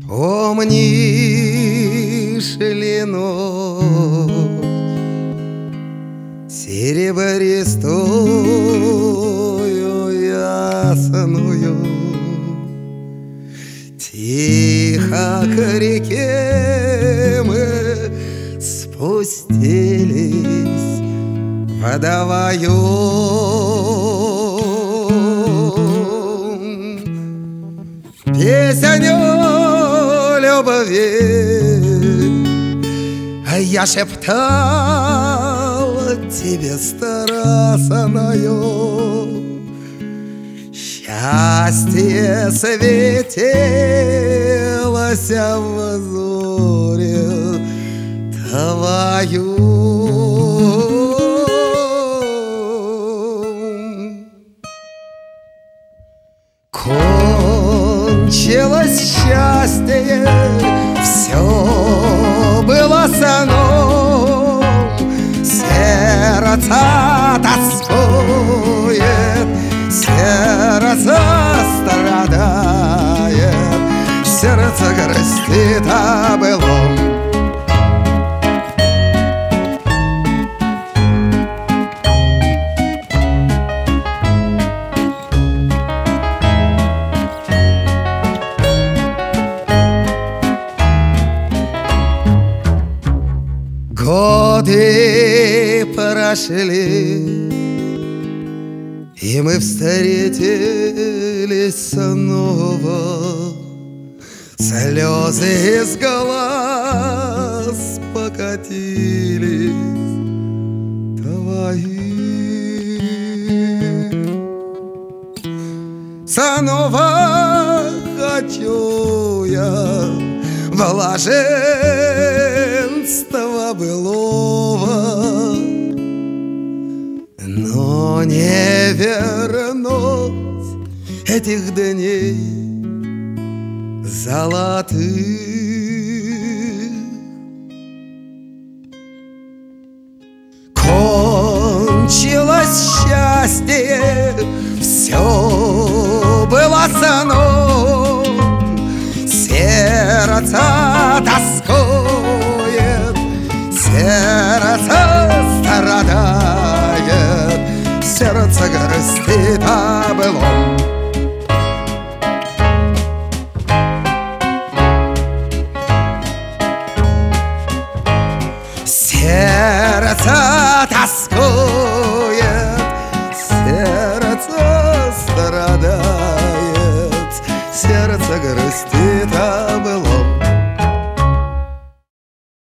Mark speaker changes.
Speaker 1: Помнишь ли ночь серебристую ясную? Тихо к реке мы спустились водовоем. Песню любви я шептал тебе старосаною. Счастье светилось в зоре твою. Кончилось счастье, все было сном, сердце тоскует, сердце страдает, сердце грустит о былом. Годы прошли, и мы встретились снова. Слезы из глаз покатились твои. Снова хочу я блаженства былого, но не вернуть этих дней золотых. Кончилось счастье, все было сном, сердце тоскует, сердце страдает, сердце грустит о былом. Сердце тоскует, сердце страдает, сердце грустит о былом.